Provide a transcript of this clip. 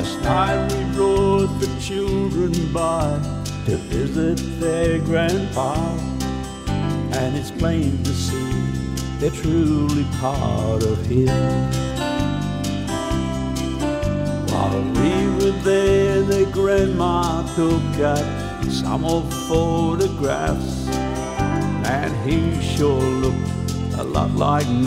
Last night we rode the children by to visit their grandpa, and it's plain to see they're truly part of him. While we were there, their grandma took out some old photographs, and he sure looked a lot like me.